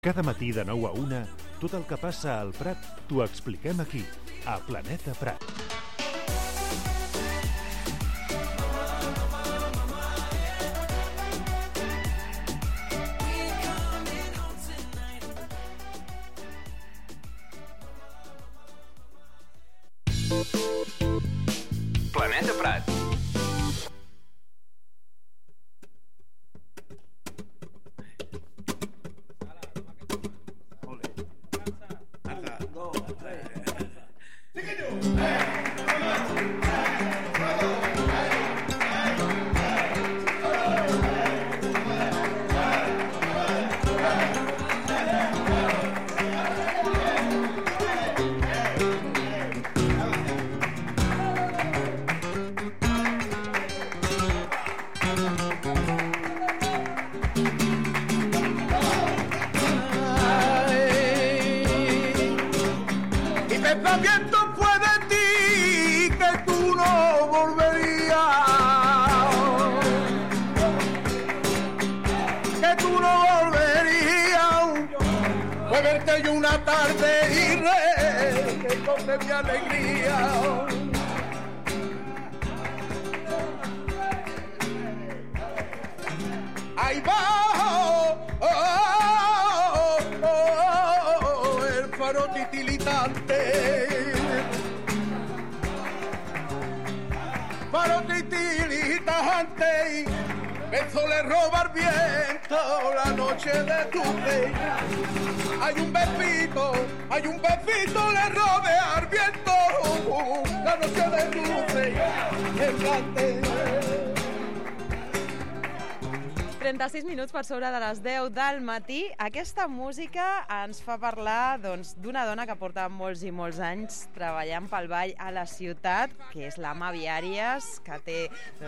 Cada matí de 9 a 1, tot el que passa al Prat t'ho expliquem aquí, a Planeta Prat. Planeta Prat. Mi alegría. Ahí va el faro titilitante, faro titilitante, eso le roba el viento la noche de tu fe. Hay un besito, le robe al viento la noche de dulce, el 36 minuts per sobre de les 10 del matí. Aquesta música ens fa parlar d'una dona que porta molts i molts anys treballant pel ball a la ciutat, que és la Mavi Àries, que té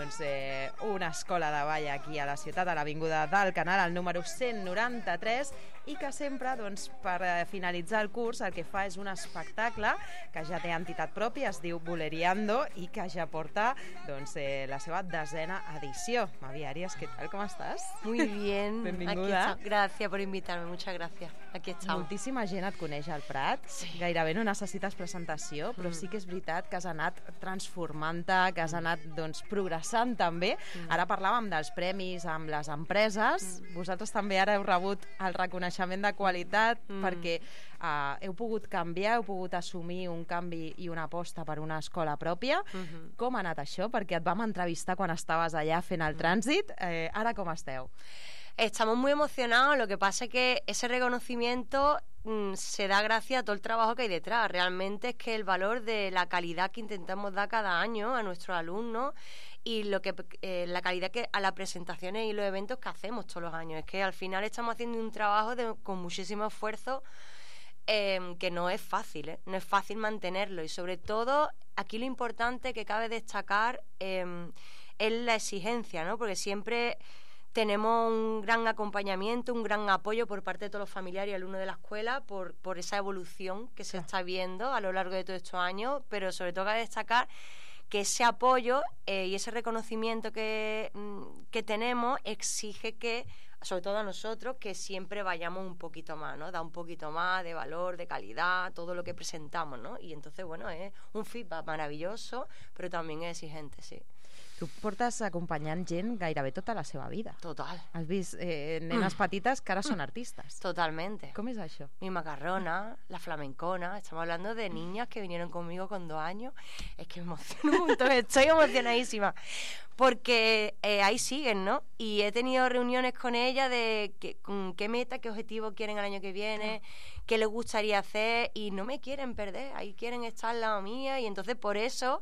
una escola de ball aquí a la ciutat, a l'Avinguda del Canal, al número 193, i que sempre, per finalitzar el curs, el que fa és un espectacle que ja té entitat pròpia, es diu Boleriando, i que ja porta la seva 10ª edició. Mavi Àries, què tal, com estàs? Muy bien. Benvinguda. Gracias por invitarme, muchas gracias. Aquí estamos. Moltíssima gent et coneix al Prat. Sí. Gairebé no necessites presentació, però sí que és veritat que has anat transformant-te, que has anat progressant també. Ara parlàvem dels premis amb les empreses. Vosaltres també ara heu rebut el reconeixement de qualitat perquè heu pogut canviar, heu pogut assumir un canvi i una aposta per una escola pròpia. Com ha anat això? Perquè et vam entrevistar quan estaves allà fent el trànsit. Ara com esteu? Estamos muy emocionados, lo que pasa es que ese reconocimiento se da gracias a todo el trabajo que hay detrás. Realmente es que el valor de la calidad que intentamos dar cada año a nuestros alumnos y la calidad que a las presentaciones y los eventos que hacemos todos los años. Es que al final estamos haciendo un trabajo con muchísimo esfuerzo que no es fácil, no es fácil mantenerlo, y sobre todo aquí lo importante que cabe destacar es la exigencia, ¿no? Porque siempre tenemos un gran acompañamiento, un gran apoyo por parte de todos los familiares y alumnos de la escuela por esa evolución que se está viendo a lo largo de todos estos años, pero sobre todo cabe destacar que ese apoyo y ese reconocimiento que tenemos exige que, sobre todo a nosotros, que siempre vayamos un poquito más, ¿no? Da un poquito más de valor, de calidad, todo lo que presentamos, ¿no? Y entonces, bueno, es un feedback maravilloso, però también es exigente, sí. Tu portes acompanyant gent gairebé tota la seva vida. Total. Has vist nenes petites que ara són artistas. Totalmente. ¿Cómo es eso? Mi macarrona, la flamencona. Estamos hablando de niñas que vinieron conmigo con 2 años. Es que me emociono un montón, estoy emocionadísima. Porque ahí siguen, ¿no? Y he tenido reuniones con ellas de qué meta, qué objetivo quieren el año que viene, qué les gustaría hacer, y no me quieren perder. Ahí quieren estar al lado mía, y entonces por eso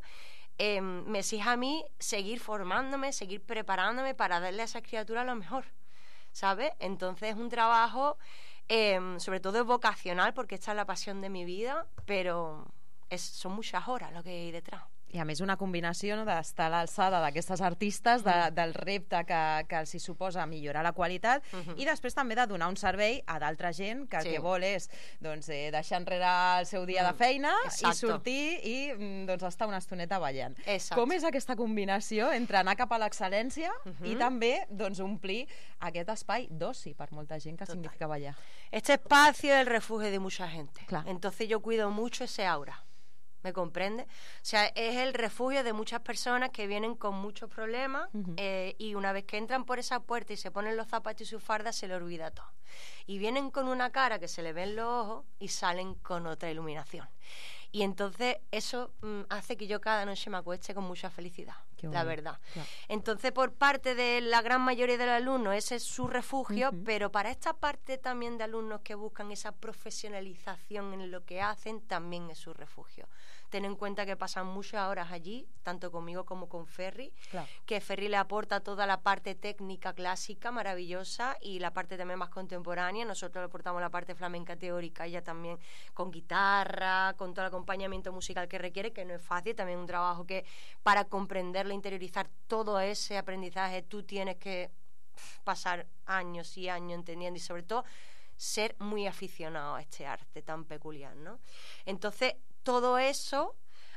me exige a mí seguir formándome, seguir preparándome para darle a esas criaturas lo mejor, ¿sabes? Entonces es un trabajo, sobre todo vocacional, porque esta es la pasión de mi vida, pero son muchas horas lo que hay detrás. I a més una combinació, no, d'estar a l'alçada d'aquestes artistes, del repte que els hi suposa millorar la qualitat i després també de donar un servei a d'altra gent que el que vol és deixar enrere el seu dia de feina i sortir i estar una estoneta ballant. Com és aquesta combinació entre anar cap a l'excel·lència i també omplir aquest espai d'oci per molta gent que significa ballar? Este espacio es el refugio de mucha gente. Entonces yo cuido mucho ese aura. ¿Me comprende? O sea, es el refugio de muchas personas que vienen con muchos problemas y una vez que entran por esa puerta y se ponen los zapatos y su farda, se le olvida todo. Y vienen con una cara que se le ven los ojos y salen con otra iluminación. Y entonces eso hace que yo cada noche me acueste con mucha felicidad, la verdad. Entonces, por parte de la gran mayoría de los alumnos, ese es su refugio, pero para esta parte también de alumnos que buscan esa profesionalización en lo que hacen, también es su refugio. Ten en cuenta que pasan muchas horas allí, tanto conmigo como con Ferri, que Ferri le aporta toda la parte técnica clásica maravillosa y la parte también más contemporánea. Nosotros le aportamos la parte flamenca teórica, ella también con guitarra, con todo el acompañamiento musical que requiere, que no es fácil, también un trabajo que para comprenderlo, interiorizar todo ese aprendizaje, tú tienes que pasar años y años entendiendo y sobre todo ser muy aficionado a este arte tan peculiar, ¿no? Entonces, todo eso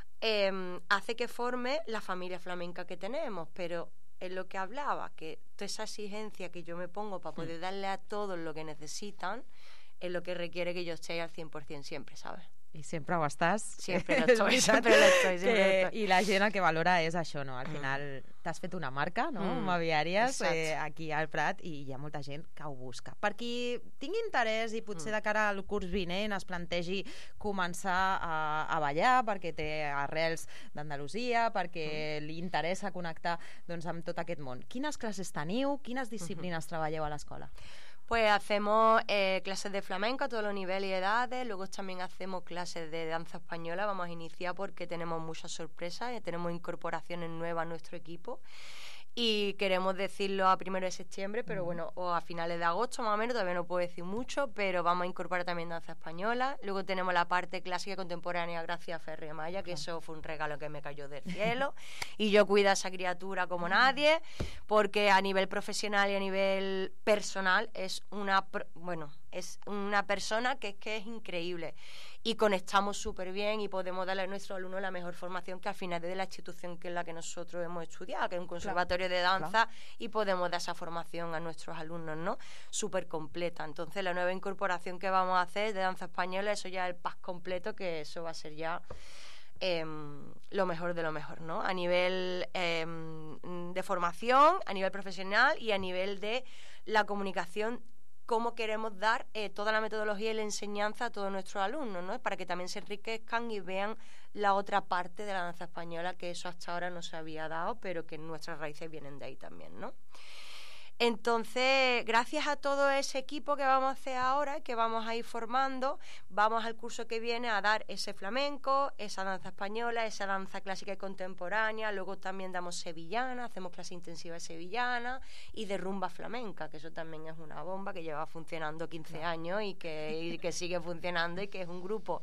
hace que forme la familia flamenca que tenemos, pero es lo que hablaba, que toda esa exigencia que yo me pongo para poder darle a todos lo que necesitan es lo que requiere que yo esté al 100% siempre, ¿sabes? I sempre ho estàs. Sempre lo estoy, sempre lo estoy. I la gent el que valora és això, no? Al final t'has fet una marca, no? Mobiliàries aquí al Prat i hi ha molta gent que ho busca. Per qui tingui interès i potser de cara al curs vinent es plantegi començar a ballar perquè té arrels d'Andalusia, perquè li interessa connectar amb tot aquest món. Quines classes teniu? Quines disciplines treballeu a l'escola? Pues hacemos clases de flamenco a todos los niveles y edades, luego también hacemos clases de danza española, vamos a iniciar porque tenemos muchas sorpresas, tenemos incorporaciones nuevas a nuestro equipo y queremos decirlo a 1 de septiembre, pero bueno, o a finales de agosto más o menos, todavía no puedo decir mucho, pero vamos a incorporar también danza española. Luego tenemos la parte clásica y contemporánea gracias a Ferri Amaya, que eso fue un regalo que me cayó del cielo y yo cuido a esa criatura como nadie, porque a nivel profesional y a nivel personal es una persona que es increíble y conectamos súper bien y podemos darle a nuestros alumnos la mejor formación que al final es de la institución que es la que nosotros hemos estudiado, que es un conservatorio de danza y podemos dar esa formación a nuestros alumnos, ¿no? Súper completa. Entonces la nueva incorporación que vamos a hacer de danza española, eso ya es el pack completo, que eso va a ser ya lo mejor de lo mejor, ¿no? A nivel de formación, a nivel profesional y a nivel de la comunicación, cómo queremos dar toda la metodología y la enseñanza a todos nuestros alumnos, ¿no? Para que también se enriquezcan y vean la otra parte de la danza española, que eso hasta ahora no se había dado, pero que nuestras raíces vienen de ahí también, ¿no? Entonces, gracias a todo ese equipo que vamos a hacer ahora, que vamos a ir formando, vamos al curso que viene a dar ese flamenco, esa danza española, esa danza clásica y contemporánea, luego también damos sevillana, hacemos clase intensiva de sevillana y de rumba flamenca, que eso también es una bomba que lleva funcionando 15 años y que sigue funcionando y que es un grupo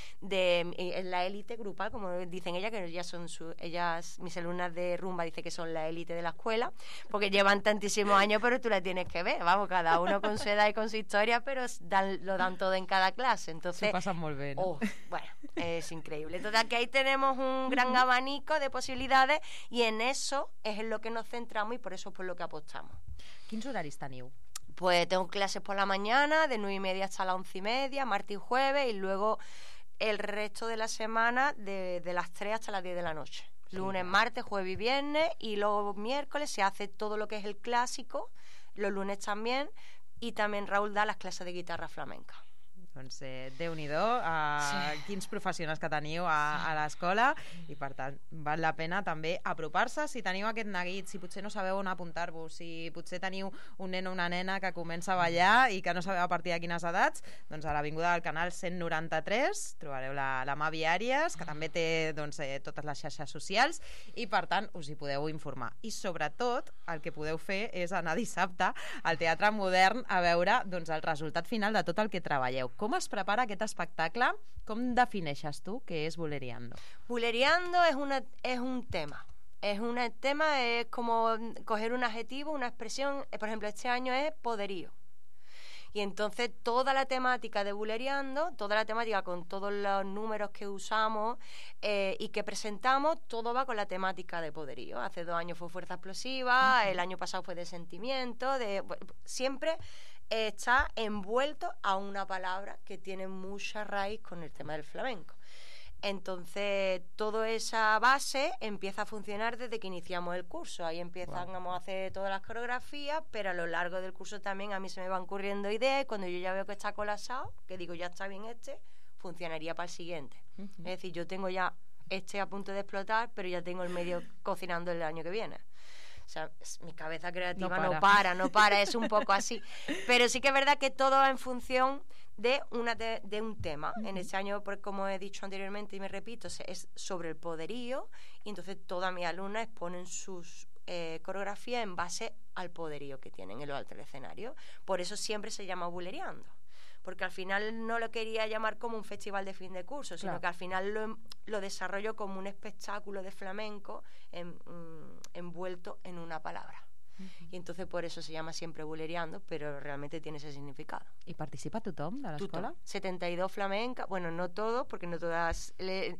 de la élite grupal, como dicen ellas, que ellas, mis alumnas de rumba, dicen que son la élite de la escuela, porque llevan tantísimos años, pero tú la tienes que ver, vamos, cada uno con su edad y con su historia, pero lo dan todo en cada clase, entonces se pasan muy bien, ¿no? Bueno, es increíble. Entonces aquí ahí tenemos un gran abanico de posibilidades y en eso es en lo que nos centramos y por eso es por lo que apostamos. Quins horaris teniu? Pues tengo clases por la mañana, de 9:30 hasta las 11:30, martes y jueves, y luego el resto de la semana de las 3 hasta las 10 de la noche. Lunes, martes, jueves y viernes, y luego miércoles se hace todo lo que es el clásico, los lunes también, y también Raúl da las clases de guitarra flamenca. Doncs Déu-n'hi-do, quins professionals que teniu a l'escola i per tant val la pena també apropar-se si teniu aquest neguit, si potser no sabeu on apuntar-vos, si potser teniu un nen o una nena que comença a ballar i que no sabeu a partir de quines edats, doncs a l'Avinguda del Canal 193 trobareu la Mà Viàries, que també té totes les xarxes socials i per tant us hi podeu informar i sobretot el que podeu fer és anar dissabte al Teatre Modern a veure el resultat final de tot el que treballeu. Com com es prepara aquest espectacle? Com defineixes tu què és Bulereando? Bulereando es un tema. Es como coger un adjetivo, una expresión. Por ejemplo, este año es poderío. Y entonces toda la temática de Bulereando, toda la temática con todos los números que usamos y que presentamos, todo va con la temática de poderío. Hace 2 años fue fuerza explosiva, el año pasado fue de sentimiento, siempre está envuelto a una palabra que tiene mucha raíz con el tema del flamenco. Entonces, toda esa base empieza a funcionar desde que iniciamos el curso. Ahí empezamos a hacer todas las coreografías, pero a lo largo del curso también a mí se me van ocurriendo ideas y cuando yo ya veo que está colapsado, que digo, ya está bien funcionaría para el siguiente. Es decir, yo tengo ya a punto de explotar, pero ya tengo el medio cocinando el año que viene. O sea, mi cabeza creativa no para, es un poco así. Pero sí que es verdad que todo va en función de un tema. En este año, como he dicho anteriormente y me repito, es sobre el poderío y entonces todas mis alumnas exponen sus coreografías en base al poderío que tienen en lo alto del escenario. Por eso siempre se llama Bulereando. Porque al final no lo quería llamar como un festival de fin de curso, sino que al final lo desarrollo como un espectáculo de flamenco envuelto en una palabra. Y entonces por eso se llama siempre Bulereando, pero realmente tiene ese significado. ¿Y participa tothom de l'escola? 72 flamencas, bueno, no todos, porque no todas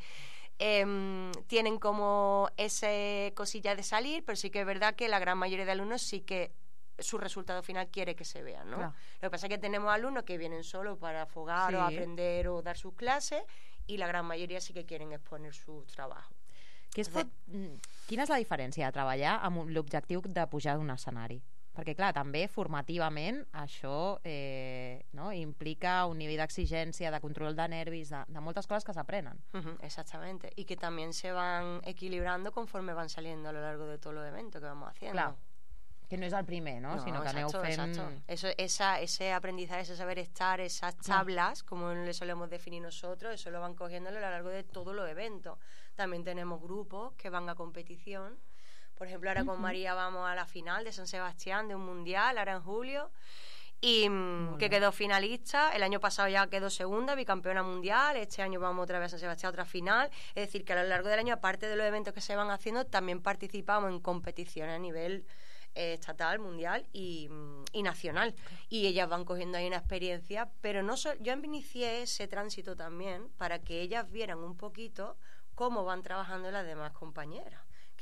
tienen como esa cosilla de salir, pero sí que es verdad que la gran mayoría de alumnos sí que su resultado final quiere que se vean, ¿no? Claro. Lo que pasa es que tenemos alumnos que vienen solo para afogar o aprender o dar sus clases y la gran mayoría sí que quieren exponer su trabajo. Quina és la diferència de treballar amb l'objectiu de pujar d'un escenari? Perquè, clar, també formativament això implica un nivell d'exigència, de control de nervis, de moltes coses que s'aprenen. Exactamente, y que también se van equilibrando conforme van saliendo a lo largo de todos los eventos que vamos haciendo. Clar. Que no és el primer, no? Sinó que aneu fent... Ese aprendizaje, ese saber estar, esas tablas, como le solemos definir nosotros, eso lo van cogiendo a lo largo de todos los eventos. También tenemos grupos que van a competición. Por ejemplo, ahora con María vamos a la final de San Sebastián, de un mundial, ahora en julio, y que quedó finalista. El año pasado ya quedó segunda, bicampeona mundial. Este año vamos otra vez a San Sebastián, otra final. Es decir, que a lo largo del año, aparte de los eventos que se van haciendo, también participamos en competiciones a nivel estatal, mundial y nacional, y ellas van cogiendo ahí una experiencia, pero yo inicié ese tránsito también para que ellas vieran un poquito cómo van trabajando las demás compañeras,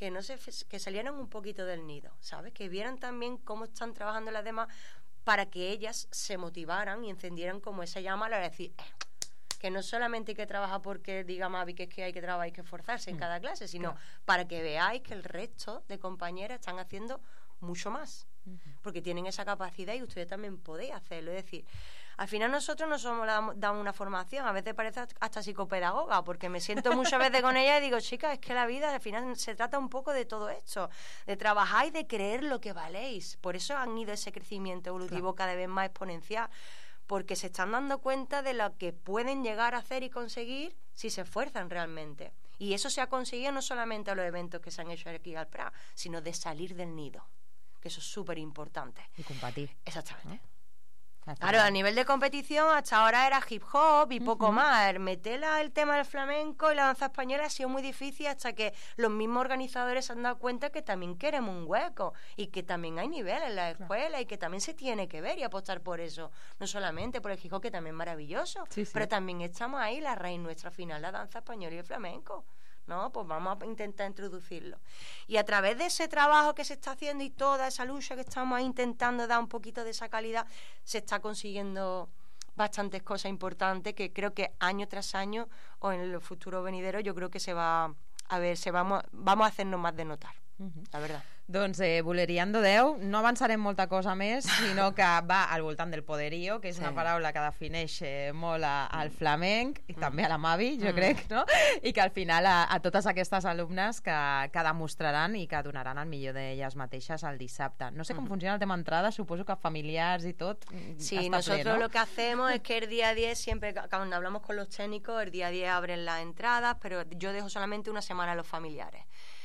que salieran un poquito del nido, ¿sabes? Que vieran también cómo están trabajando las demás para que ellas se motivaran y encendieran como esa llama a la hora de decir que no solamente hay que trabajar porque diga Mavi que es que hay que trabajar, hay que esforzarse en cada clase, sino para que veáis que el resto de compañeras están haciendo mucho más, porque tienen esa capacidad y ustedes también podéis hacerlo. Es decir, al final nosotros no somos damos una formación, a veces parece hasta psicopedagoga, porque me siento muchas veces con ella y digo, chicas, es que la vida al final se trata un poco de todo esto, de trabajar y de creer lo que valéis. Por eso han ido ese crecimiento evolutivo cada vez más exponencial, porque se están dando cuenta de lo que pueden llegar a hacer y conseguir si se esfuerzan realmente. Y eso se ha conseguido no solamente a los eventos que se han hecho aquí al Prat, sino de salir del nido. Que eso es súper importante. Y competir. Exactamente. Claro, a nivel de competición hasta ahora era hip hop y poco más. Meter el tema del flamenco y la danza española ha sido muy difícil hasta que los mismos organizadores se han dado cuenta que también queremos un hueco y que también hay nivel en la escuela y que también se tiene que ver y apostar por eso. No solamente por el hip hop, que también es maravilloso, pero también estamos ahí, la raíz nuestra final, la danza española y el flamenco. ¿No? Pues vamos a intentar introducirlo. Y a través de ese trabajo que se está haciendo y toda esa lucha que estamos intentando dar un poquito de esa calidad, se está consiguiendo bastantes cosas importantes que creo que año tras año o en el futuro venidero yo creo que se va a ver, vamos a hacernos más de notar, la verdad. Doncs Bulereando 10, no avançarem molta cosa més, sinó que va al voltant del poderío, que és una paraula que defineix molt al flamenc i també a la Mavi, jo crec, no? I que al final a totes aquestes alumnes que demostraran i que donaran el millor d'elles mateixes el dissabte. No sé com funciona el tema entrada, suposo que familiars i tot sí, nosotros lo que hacemos es que el día 10 siempre, cuando hablamos con los técnicos, el día 10 abren las entradas, pero yo dejo solamente una semana a los familiares.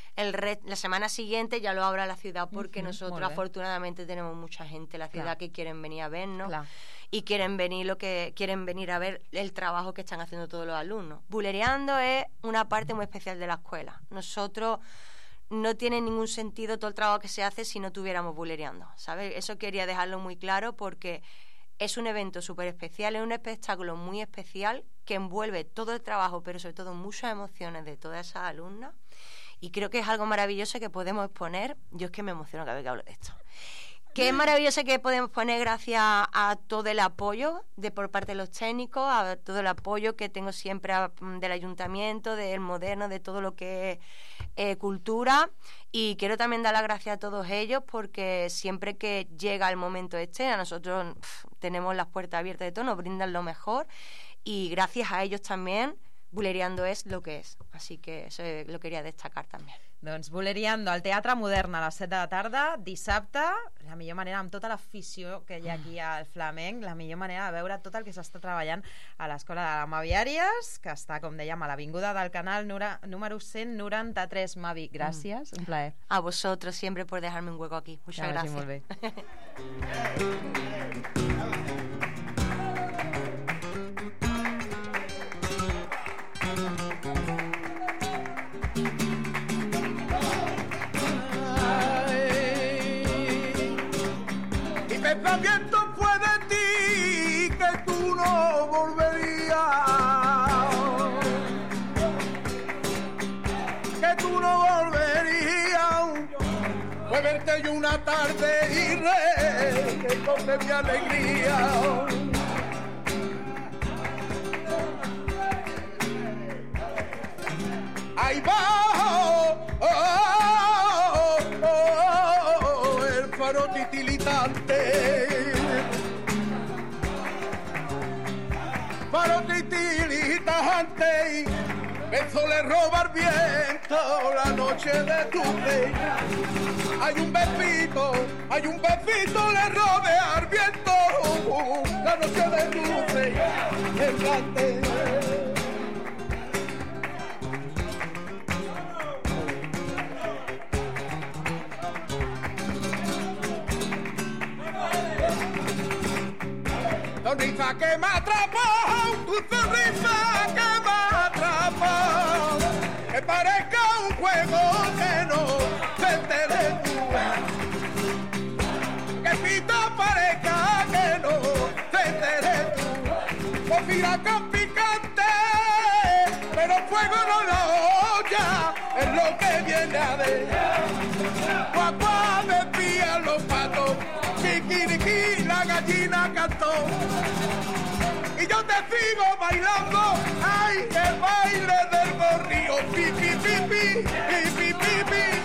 La semana siguiente ya lo abra la ciudad porque nosotros afortunadamente tenemos mucha gente en la ciudad que quieren venir a vernos y quieren venir a ver el trabajo que están haciendo todos los alumnos. Bulereando es una parte muy especial de la escuela. Nosotros no tiene ningún sentido todo el trabajo que se hace si no tuviéramos bulereando, ¿sabes? Eso quería dejarlo muy claro porque es un evento súper especial, es un espectáculo muy especial que envuelve todo el trabajo, pero sobre todo muchas emociones de todas esas alumnas. Y creo que es algo maravilloso que podemos exponer. Yo es que me emociono cada vez que hablo de esto. Que es maravilloso que podemos poner gracias a todo el apoyo por parte de los técnicos, a todo el apoyo que tengo siempre del ayuntamiento, del moderno, de todo lo que es cultura. Y quiero también dar las gracias a todos ellos porque siempre que llega el momento a nosotros tenemos las puertas abiertas de todo, nos brindan lo mejor. Y gracias a ellos también, Bulereando és lo que és. Así que eso lo quería destacar també. Doncs Bulereando al Teatre Modern a les 7 de la tarda, dissabte, la millor manera, amb tota l'afició que hi ha aquí al flamenc, la millor manera de veure tot el que s'està treballant a l'Escola de Maviàries, que està, com dèiem, a l'Avinguda del Canal número 193. Mavi, gràcies, un plaer. A vosotros siempre por dejarme un hueco aquí. Muchas gracias. Molt bé. Pensamiento fue de ti que tú no volverías, fue verte yo una tarde y recoge mi alegría. Ahí va el faro titilitante, faro titilitante, eso le roba el viento la noche de tu rey. Hay un besito, le robe al viento la noche de tu rey. Errante. Sonrisa que me atrapó, tu sonrisa que me atrapó, que parezca un juego que no se entere tú, que pita parezca que no se entere tú, pues mira con picante, pero fuego no lo olla, es lo que viene a ver, guapá me pían los patos, kikiriki la gallina cantó. Y yo te sigo bailando, ay, el baile del gorrío, pi, pi, pi, pi, pi, pi, pi, pi.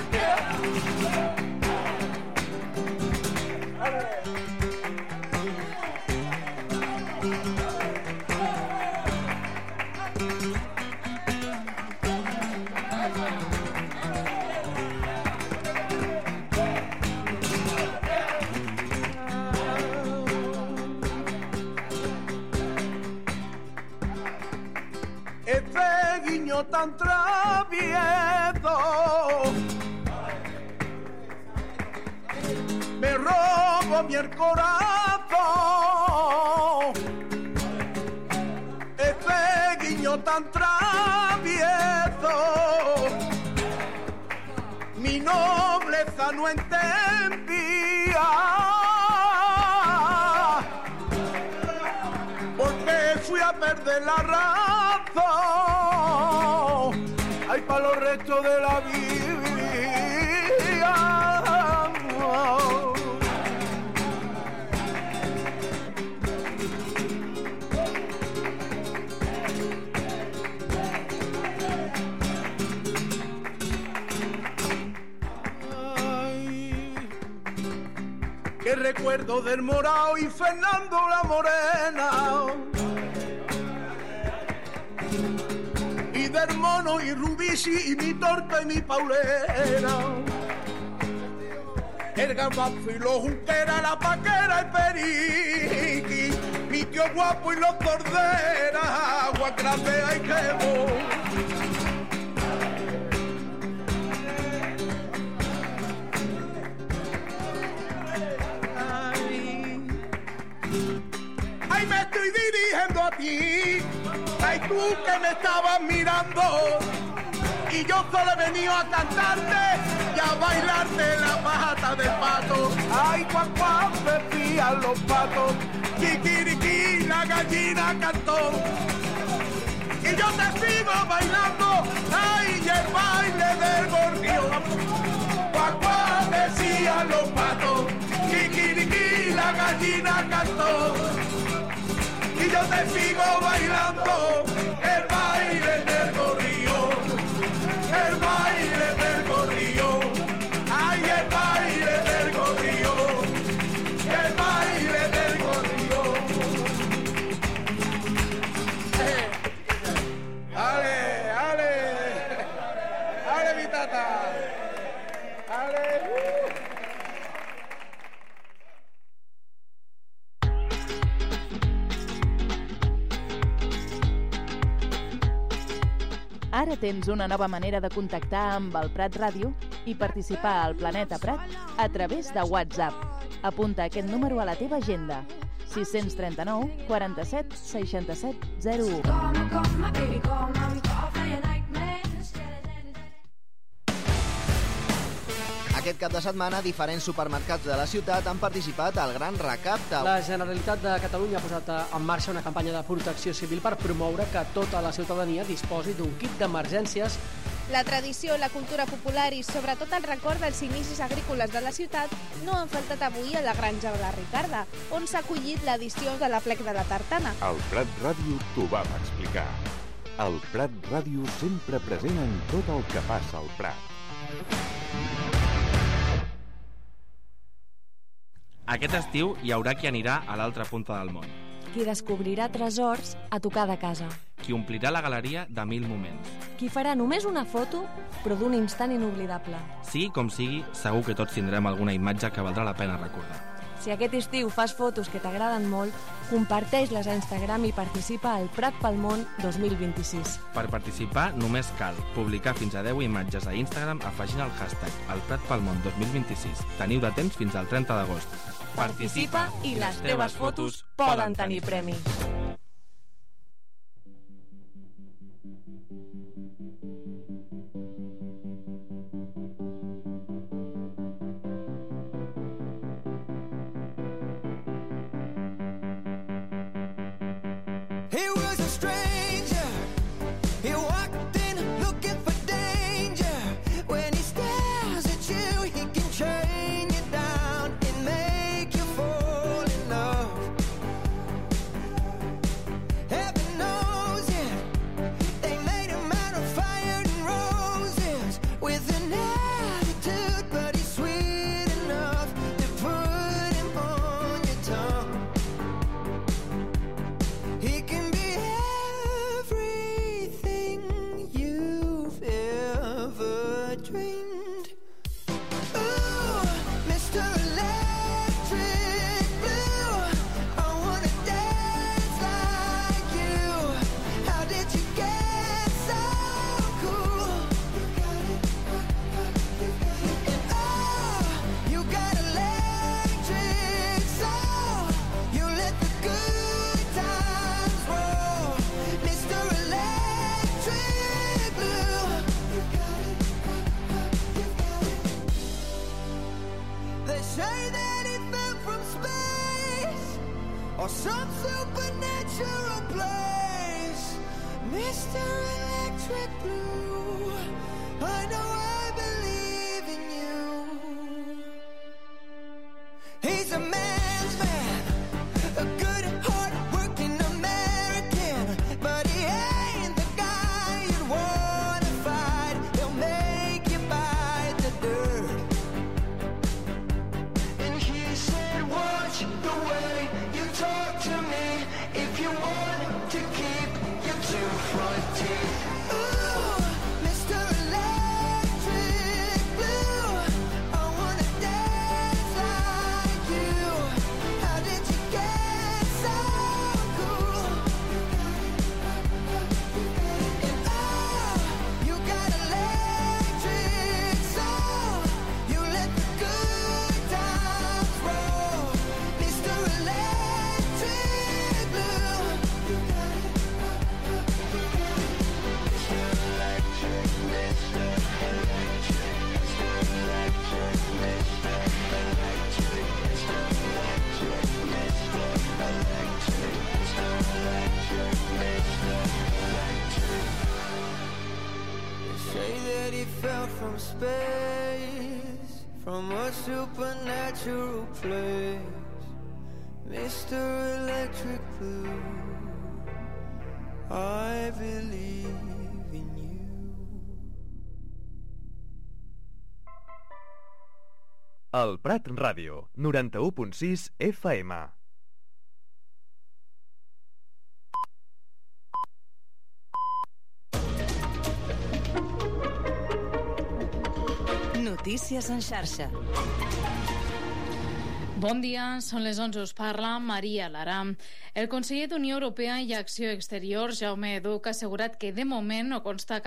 Este guiño tan travieso me robo mi el corazón. Este guiño tan travieso mi nobleza no entendía, porque fui a perder la razón, ay, para los restos de la vida. Ay, qué recuerdo del Morao y Fernando la Morena, y del Mono y Rubisi y mi Torta y mi Paulera, el Garbanzo y los Junquera, la Paquera y Periqui, mi tío Guapo y los Corderas, agua grande hay que a ti. Ay, tú que me estabas mirando y yo solo he venido a cantarte y a bailarte la pata del pato. Ay, cuac, cuac, decían los patos, kikiriki, la gallina cantó. Y yo te sigo bailando, ay, y el baile del gorrión. Cuac, cuac, decían los patos, kikiriki, la gallina cantó. Y yo te sigo bailando el baile del gorrión, el baile del gorrión, ay, el baile del gorrión, el baile del gorrión. Ale, ale, ale mi tata, ale. Ara tens una nova manera de contactar amb el Prat Ràdio i participar al Planeta Prat a través de WhatsApp. Apunta aquest número a la teva agenda: 639 47 67 01. Aquest cap de setmana, diferents supermercats de la ciutat han participat al Gran Recapte. La Generalitat de Catalunya ha posat en marxa una campanya de protecció civil per promoure que tota la ciutadania disposi d'un kit d'emergències. La tradició, la cultura popular i sobretot el record dels inicis agrícoles de la ciutat no han faltat avui a la Granja de la Ricarda, on s'ha acollit l'edició de l'Aplec de la Tartana. El Prat Ràdio t'ho vam explicar. El Prat Ràdio sempre present en tot el que passa al Prat. Aquest estiu hi haurà qui anirà a l'altra punta del món. Qui descobrirà tresors a tocar de casa. Qui omplirà la galeria de 1000 moments. Qui farà només una foto, però d'un instant inoblidable. Sigui com sigui, segur que tots tindrem alguna imatge que valdrà la pena recordar. Si aquest estiu fas fotos que t'agraden molt, comparteix-les a Instagram i participa al Prat pel Món 2026. Per participar només cal publicar fins a 10 imatges a Instagram afegint el hashtag #elpratpelmón 2026. Teniu de temps fins al 30 d'agost. Participa i les teves fotos poden tenir premi. He was a stranger. He walked in looking for danger. When he stares at you, he can chain you down and make you fall in love. Heaven knows it. They made him out of fire and roses with an attitude, but he's sweet enough to put him on your tongue. He can be everything you've ever dreamed. Ooh, Mr. Electric Blue, I wanna dance like you. How did you get so cool? And oh, you got electric soul. You let the good times roll, Mr. Electric Blue. They say that he fell from space or some supernatural place, Mr. Electric Blue. I know I believe in you. He's a man's man, a good, hard-working American, but he ain't the guy you'd wanna fight. He'll make you bite the dirt. And he said, watch the way you talk to me if you want to keep your two front teeth. Ooh, Mr. Electric Blue, I wanna dance like you. How did you get so cool? And oh, you got electric soul. You let the good times roll, Mr. Electric Blue. that he fell from space, from a supernatural place. Mr. Electric Blue, I believe in you. El Prat Ràdio, 91.6 FM. Notícies en xarxa. Bon dia, són les 11, us parla Maria Lara. El conseller d'Unió Europea i Acció Exterior, Jaume Duc, ha assegurat que de moment no consta